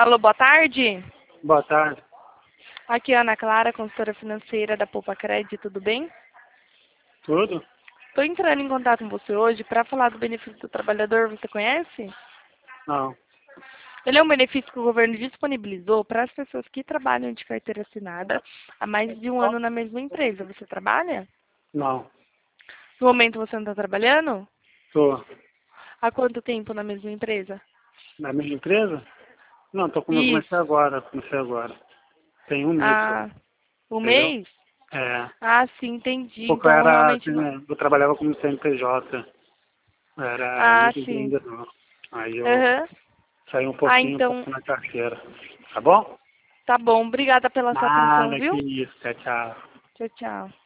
Alô, boa tarde. Boa tarde. Aqui é a Ana Clara, consultora financeira da Poupa Crédito, tudo bem? Tudo? Estou entrando em contato com você hoje para falar do benefício do trabalhador, você conhece? Não. Ele é um benefício que o governo disponibilizou para as pessoas que trabalham de carteira assinada há mais de um ano na mesma empresa. Você trabalha? Não. No momento você não está trabalhando? Tô. Há quanto tempo na mesma empresa? Na mesma empresa? Não, comecei Isso. agora. Tem um mês só. Ah, um Entendeu? mês? É. Ah, sim, entendi. Porque eu Então era, realmente assim, não. né, eu trabalhava como CNPJ. Era Ah, livre sim. ainda não. Aí eu Aham. saí um Ah, pouquinho, então, na carteira. Tá bom? tá bom. Obrigada pela sua atenção, Nada, que viu? isso. Tchau, tchau. Tchau, tchau.